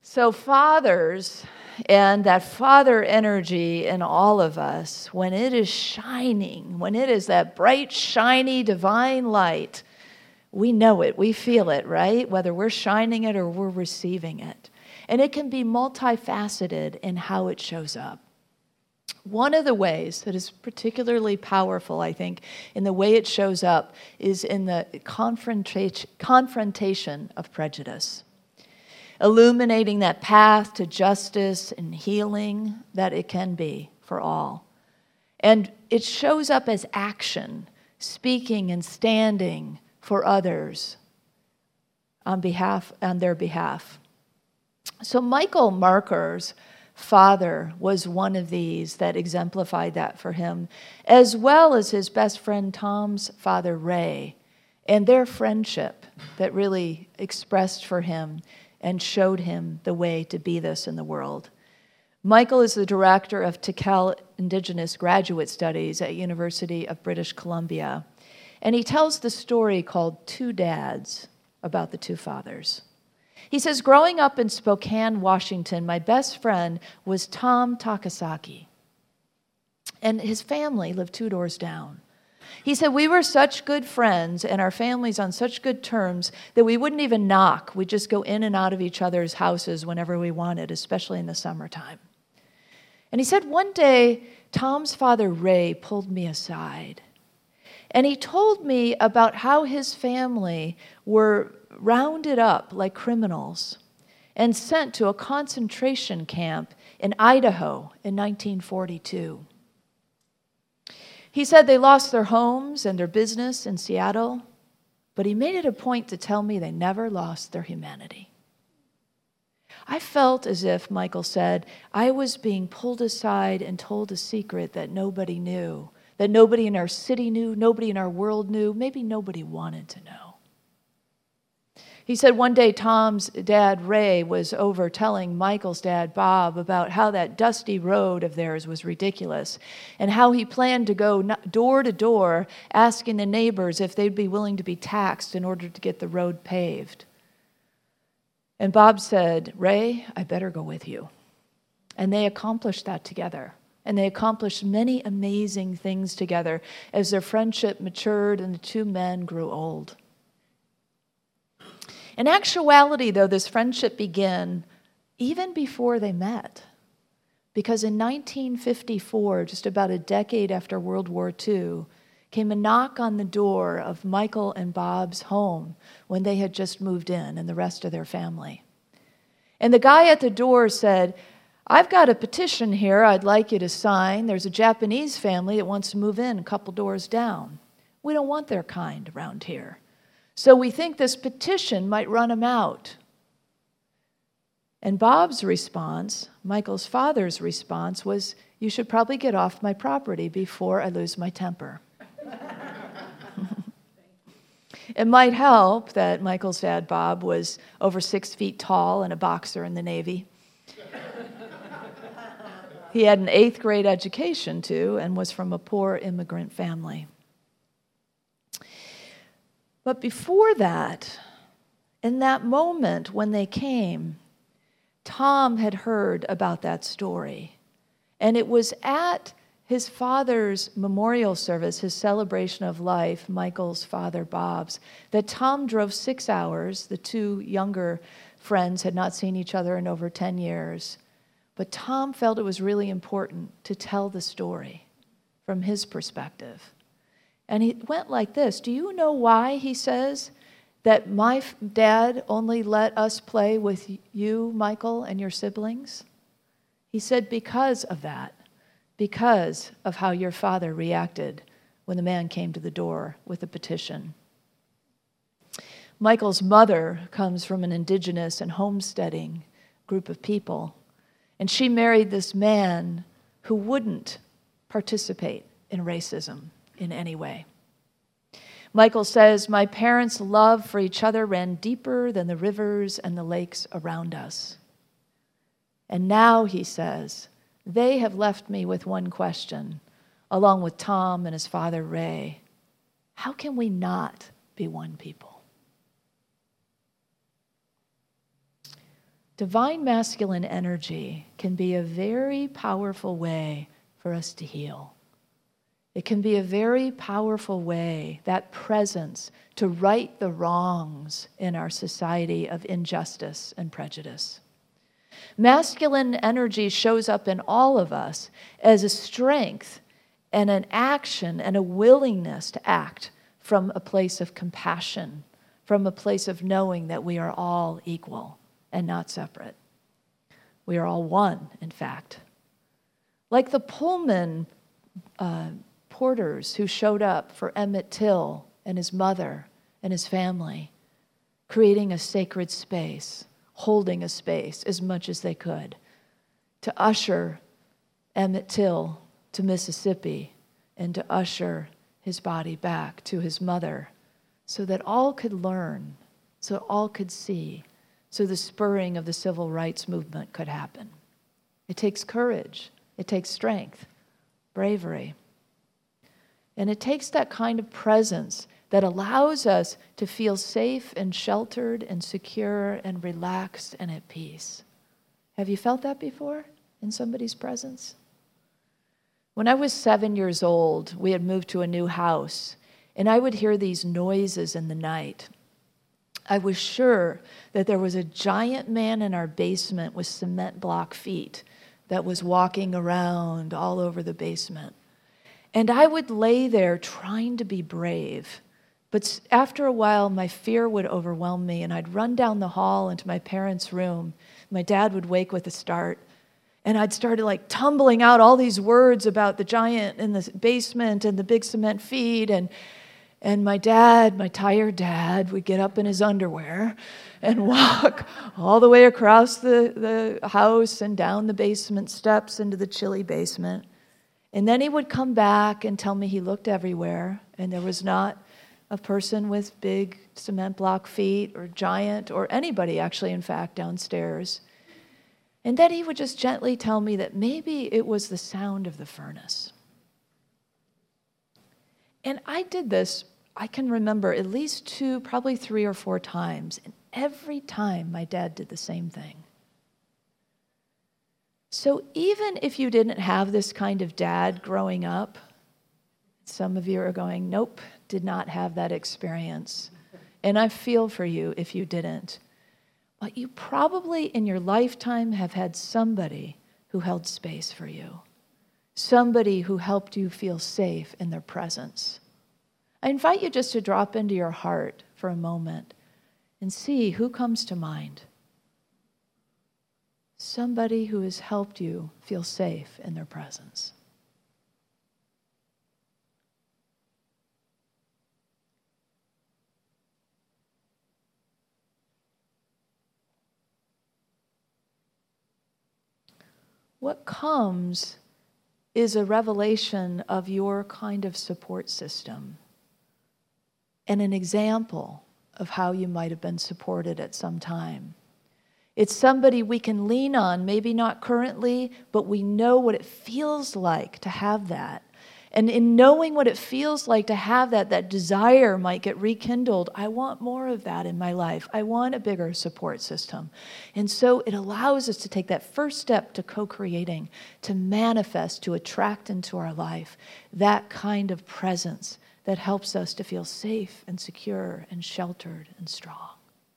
So fathers and that father energy in all of us, when it is shining, when it is that bright, shiny, divine light, we know it, we feel it, right? Whether we're shining it or we're receiving it. And it can be multifaceted in how it shows up. One of the ways that is particularly powerful, I think, in the way it shows up is in the confrontation of prejudice. Illuminating that path to justice and healing that it can be for all. And it shows up as action, speaking and standing for others on their behalf. So Michael Marker's father was one of these that exemplified that for him, as well as his best friend Tom's father, Ray, and their friendship that really expressed for him and showed him the way to be this in the world. Michael is the director of Tikal Indigenous Graduate Studies at University of British Columbia, and he tells the story called Two Dads about the two fathers. He says, growing up in Spokane, Washington, my best friend was Tom Takasaki, and his family lived 2 doors down. He said, we were such good friends and our families on such good terms that we wouldn't even knock. We'd just go in and out of each other's houses whenever we wanted, especially in the summertime. And he said, one day, Tom's father, Ray, pulled me aside. And he told me about how his family were rounded up like criminals and sent to a concentration camp in Idaho in 1942. He said they lost their homes and their business in Seattle, but he made it a point to tell me they never lost their humanity. I felt as if, Michael said, I was being pulled aside and told a secret that nobody knew, that nobody in our city knew, nobody in our world knew, maybe nobody wanted to know. He said one day Tom's dad, Ray, was over telling Michael's dad, Bob, about how that dusty road of theirs was ridiculous and how he planned to go door to door asking the neighbors if they'd be willing to be taxed in order to get the road paved. And Bob said, Ray, I better go with you. And they accomplished that together. And they accomplished many amazing things together as their friendship matured and the two men grew old. In actuality, though, this friendship began even before they met. Because in 1954, just about a decade after World War II, came a knock on the door of Michael and Bob's home when they had just moved in and the rest of their family. And the guy at the door said, I've got a petition here I'd like you to sign. There's a Japanese family that wants to move in a couple doors down. We don't want their kind around here. So we think this petition might run them out. And Bob's response, Michael's father's response, was, you should probably get off my property before I lose my temper. It might help that Michael's dad, Bob, was over 6 feet tall and a boxer in the Navy. He had an 8th grade education, too, and was from a poor immigrant family. But before that, in that moment when they came, Tom had heard about that story. And it was at his father's memorial service, his celebration of life, Michael's father, Bob's, that Tom drove 6 hours. The two younger friends had not seen each other in over 10 years. But Tom felt it was really important to tell the story from his perspective. And he went like this. Do you know why, he says, that my dad only let us play with you, Michael, and your siblings? He said, because of that. Because of how your father reacted when the man came to the door with a petition. Michael's mother comes from an indigenous and homesteading group of people. And she married this man who wouldn't participate in racism in any way. Michael says, my parents' love for each other ran deeper than the rivers and the lakes around us. And now, he says, they have left me with one question, along with Tom and his father, Ray. How can we not be one people? Divine masculine energy can be a very powerful way for us to heal. It can be a very powerful way, that presence, to right the wrongs in our society of injustice and prejudice. Masculine energy shows up in all of us as a strength and an action and a willingness to act from a place of compassion, from a place of knowing that we are all equal and not separate. We are all one, in fact. Like the Pullman porters who showed up for Emmett Till and his mother and his family, creating a sacred space, holding a space as much as they could, to usher Emmett Till to Mississippi and to usher his body back to his mother so that all could learn, so all could see, so the spurring of the civil rights movement could happen. It takes courage, it takes strength, bravery. And it takes that kind of presence that allows us to feel safe and sheltered and secure and relaxed and at peace. Have you felt that before in somebody's presence? When I was 7 years old, we had moved to a new house, and I would hear these noises in the night. I was sure that there was a giant man in our basement with cement block feet that was walking around all over the basement. And I would lay there trying to be brave. But after a while, my fear would overwhelm me, and I'd run down the hall into my parents' room. My dad would wake with a start, and I'd start tumbling out all these words about the giant in the basement and the big cement feet. And my dad, my tired dad, would get up in his underwear and walk all the way across the house and down the basement steps into the chilly basement. And then he would come back and tell me he looked everywhere, and there was not a person with big cement block feet or giant or anybody actually, in fact, downstairs. And then he would just gently tell me that maybe it was the sound of the furnace. And I did this, I can remember at least 2, probably 3 or 4 times. And every time my dad did the same thing. So even if you didn't have this kind of dad growing up, some of you are going, nope, did not have that experience. And I feel for you if you didn't. But you probably in your lifetime have had somebody who held space for you. Somebody who helped you feel safe in their presence. I invite you just to drop into your heart for a moment and see who comes to mind. Somebody who has helped you feel safe in their presence. What comes is a revelation of your kind of support system and an example of how you might have been supported at some time. It's somebody we can lean on, maybe not currently, but we know what it feels like to have that. And in knowing what it feels like to have that, that desire might get rekindled. I want more of that in my life. I want a bigger support system. And so it allows us to take that first step to co-creating, to manifest, to attract into our life that kind of presence that helps us to feel safe and secure and sheltered and strong.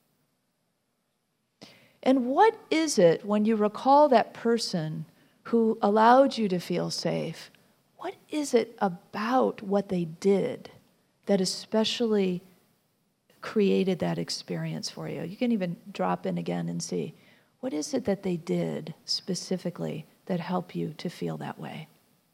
And what is it when you recall that person who allowed you to feel safe? What is it about what they did that especially created that experience for you? You can even drop in again and see, what is it that they did specifically that helped you to feel that way?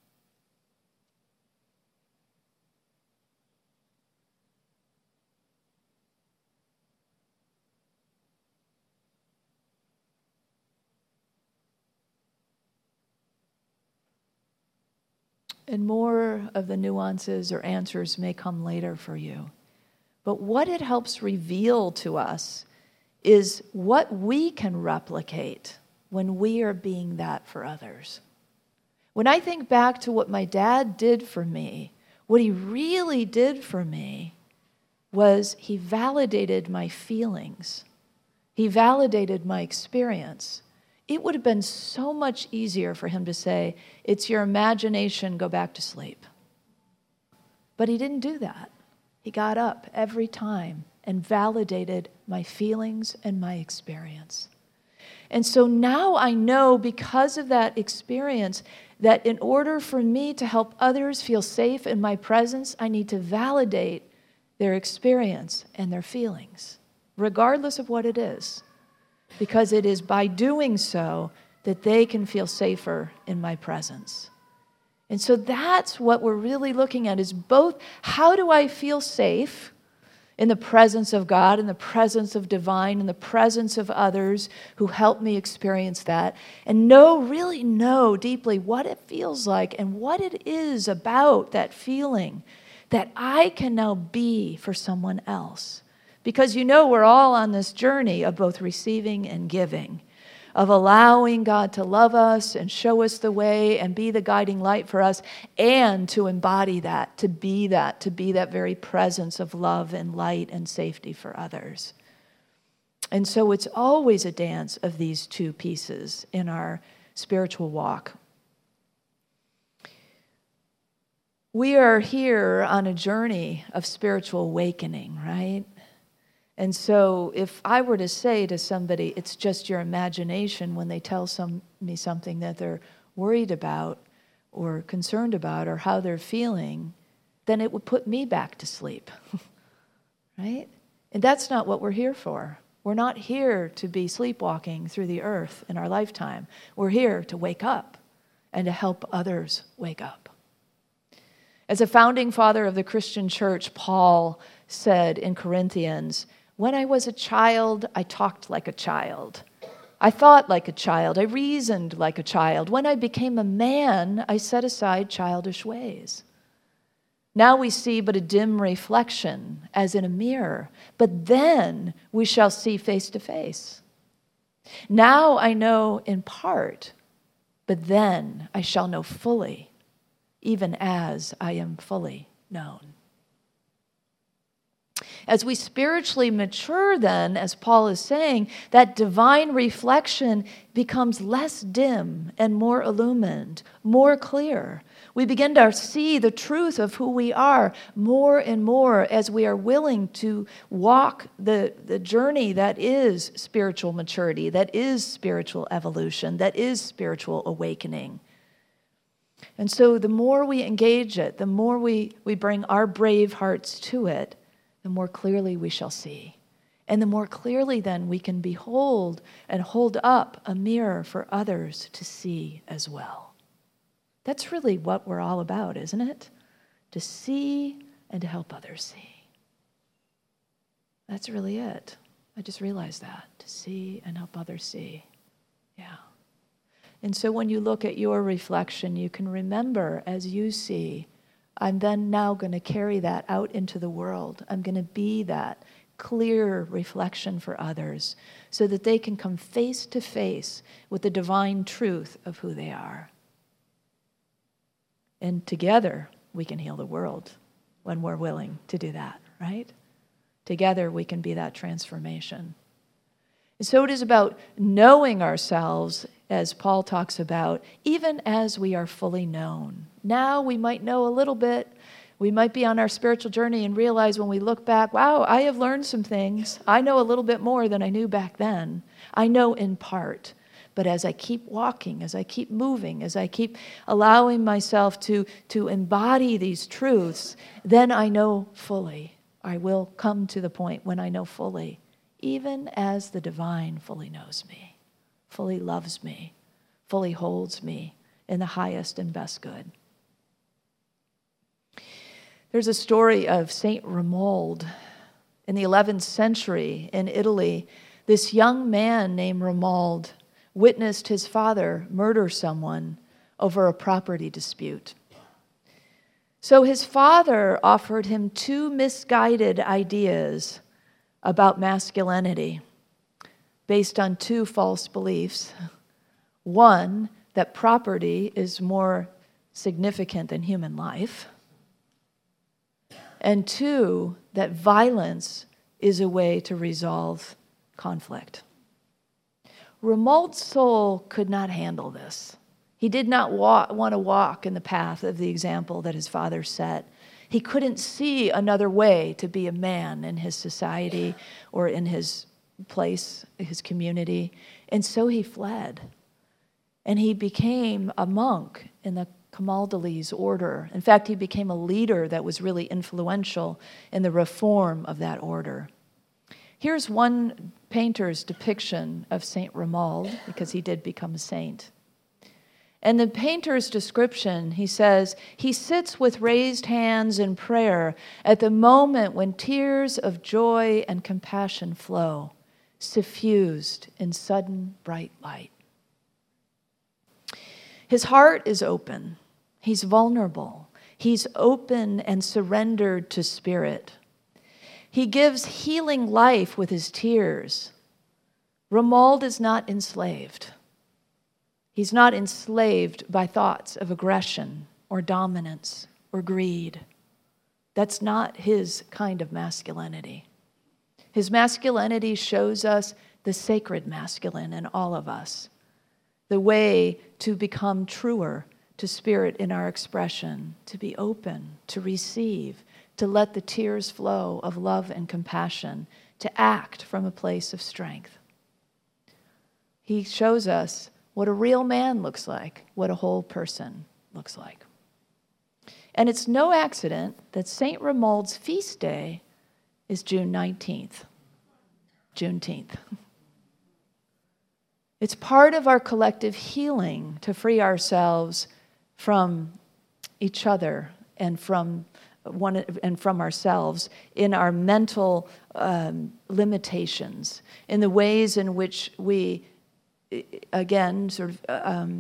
And more of the nuances or answers may come later for you. But what it helps reveal to us is what we can replicate when we are being that for others. When I think back to what my dad did for me, what he really did for me was he validated my feelings. He validated my experience. It would have been so much easier for him to say, it's your imagination, go back to sleep. But he didn't do that. He got up every time and validated my feelings and my experience. And so now I know, because of that experience, that in order for me to help others feel safe in my presence, I need to validate their experience and their feelings, regardless of what it is. Because it is by doing so that they can feel safer in my presence. And so that's what we're really looking at, is both how do I feel safe in the presence of God, in the presence of divine, in the presence of others who help me experience that, and really know deeply what it feels like and what it is about that feeling that I can now be for someone else. Because we're all on this journey of both receiving and giving, of allowing God to love us and show us the way and be the guiding light for us, and to embody that, to be that very presence of love and light and safety for others. And so it's always a dance of these two pieces in our spiritual walk. We are here on a journey of spiritual awakening, right? And so if I were to say to somebody, it's just your imagination, when they tell me something that they're worried about or concerned about or how they're feeling, then it would put me back to sleep, right? And that's not what we're here for. We're not here to be sleepwalking through the earth in our lifetime. We're here to wake up and to help others wake up. As a founding father of the Christian church, Paul said in Corinthians, when I was a child, I talked like a child. I thought like a child. I reasoned like a child. When I became a man, I set aside childish ways. Now we see but a dim reflection, as in a mirror, but then we shall see face to face. Now I know in part, but then I shall know fully, even as I am fully known. As we spiritually mature then, as Paul is saying, that divine reflection becomes less dim and more illumined, more clear. We begin to see the truth of who we are more and more as we are willing to walk the journey that is spiritual maturity, that is spiritual evolution, that is spiritual awakening. And so the more we engage it, the more we bring our brave hearts to it, the more clearly we shall see. And the more clearly then we can behold and hold up a mirror for others to see as well. That's really what we're all about, isn't it? To see and to help others see. That's really it. I just realized that. To see and help others see. Yeah. And so when you look at your reflection, you can remember as you see, I'm then now going to carry that out into the world. I'm going to be that clear reflection for others so that they can come face to face with the divine truth of who they are. And together we can heal the world when we're willing to do that, right? Together we can be that transformation. And so it is about knowing ourselves, as Paul talks about, even as we are fully known. Now we might know a little bit. We might be on our spiritual journey and realize when we look back, wow, I have learned some things. I know a little bit more than I knew back then. I know in part. But as I keep walking, as I keep moving, as I keep allowing myself to embody these truths, then I know fully. I will come to the point when I know fully, even as the divine fully knows me, fully loves me, fully holds me in the highest and best good. There's a story of Saint Romuald. In the 11th century in Italy, this young man named Romuald witnessed his father murder someone over a property dispute. So his father offered him two misguided ideas about masculinity based on two false beliefs. One, that property is more significant than human life. And two, that violence is a way to resolve conflict. Romuald's soul could not handle this. He did not want to walk in the path of the example that his father set. He couldn't see another way to be a man in his society or in his place, his community. And so he fled. And he became a monk in the Camaldolese order. In fact, he became a leader that was really influential in the reform of that order. Here's one painter's depiction of Saint Romuald, because he did become a saint. And the painter's description, he says, he sits with raised hands in prayer at the moment when tears of joy and compassion flow, suffused in sudden bright light. His heart is open. He's vulnerable. He's open and surrendered to Spirit. He gives healing life with his tears. Romuald is not enslaved. He's not enslaved by thoughts of aggression or dominance or greed. That's not his kind of masculinity. His masculinity shows us the sacred masculine in all of us, the way to become truer to Spirit in our expression, to be open, to receive, to let the tears flow of love and compassion, to act from a place of strength. He shows us what a real man looks like, what a whole person looks like. And it's no accident that St. Romuald's feast day is June 19th, Juneteenth. It's part of our collective healing to free ourselves from each other and from ourselves in our mental limitations, in the ways in which we, again, sort of,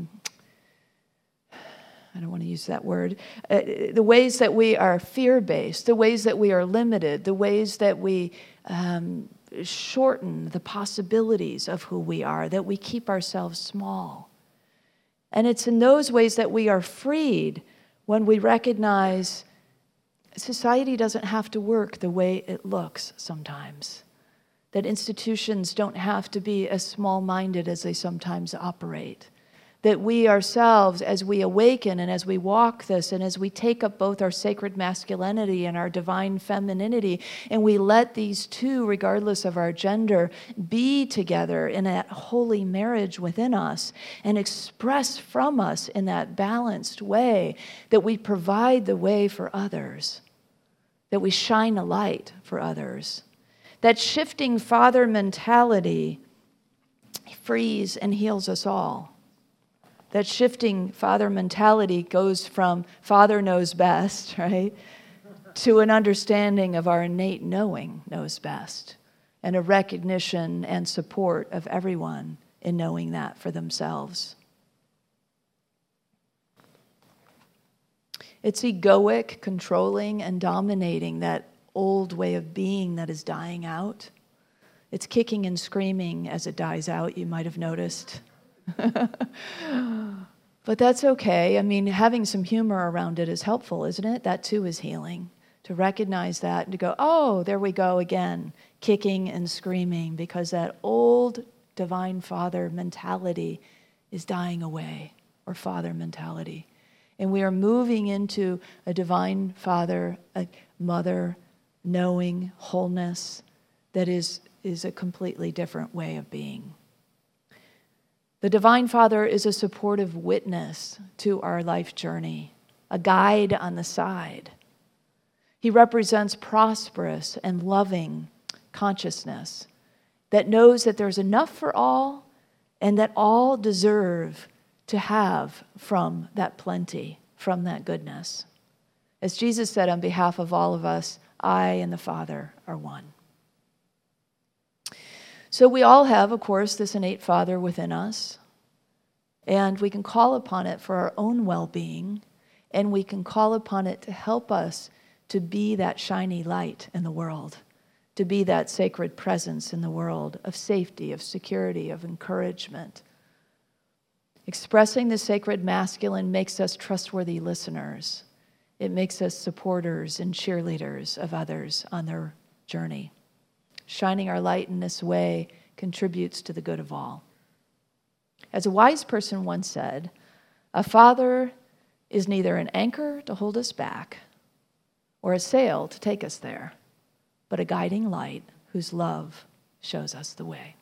I don't want to use that word, the ways that we are fear-based, the ways that we are limited, the ways that we shorten the possibilities of who we are, that we keep ourselves small. And it's in those ways that we are freed when we recognize society doesn't have to work the way it looks sometimes. That institutions don't have to be as small-minded as they sometimes operate. That we ourselves, as we awaken and as we walk this and as we take up both our sacred masculinity and our divine femininity, and we let these two, regardless of our gender, be together in that holy marriage within us and express from us in that balanced way, that we provide the way for others, that we shine a light for others. That shifting father mentality frees and heals us all. That shifting father mentality goes from father knows best, right, to an understanding of our innate knowing knows best, and a recognition and support of everyone in knowing that for themselves. It's egoic, controlling, and dominating, that old way of being that is dying out. It's kicking and screaming as it dies out, you might have noticed. But that's okay. I mean, having some humor around it is helpful, isn't it? That too is healing. To recognize that and to go, oh, there we go again, kicking and screaming, because that old divine father mentality is dying away, or father mentality. And we are moving into a divine father, a mother, knowing wholeness that is a completely different way of being. The Divine Father is a supportive witness to our life journey, a guide on the side. He represents prosperous and loving consciousness that knows that there's enough for all and that all deserve to have from that plenty, from that goodness. As Jesus said on behalf of all of us, I and the Father are one. So we all have, of course, this innate Father within us, and we can call upon it for our own well-being, and we can call upon it to help us to be that shiny light in the world, to be that sacred presence in the world of safety, of security, of encouragement. Expressing the sacred masculine makes us trustworthy listeners. It makes us supporters and cheerleaders of others on their journey. Shining our light in this way contributes to the good of all. As a wise person once said, a father is neither an anchor to hold us back or a sail to take us there, but a guiding light whose love shows us the way.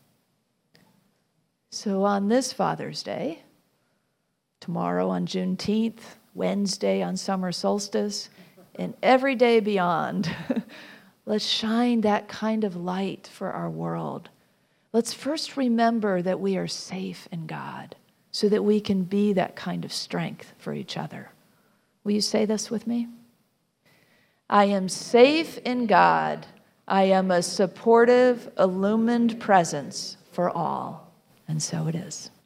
So on this Father's Day, tomorrow on Juneteenth, Wednesday on summer solstice, and every day beyond, let's shine that kind of light for our world. Let's first remember that we are safe in God so that we can be that kind of strength for each other. Will you say this with me? I am safe in God. I am a supportive, illumined presence for all. And so it is.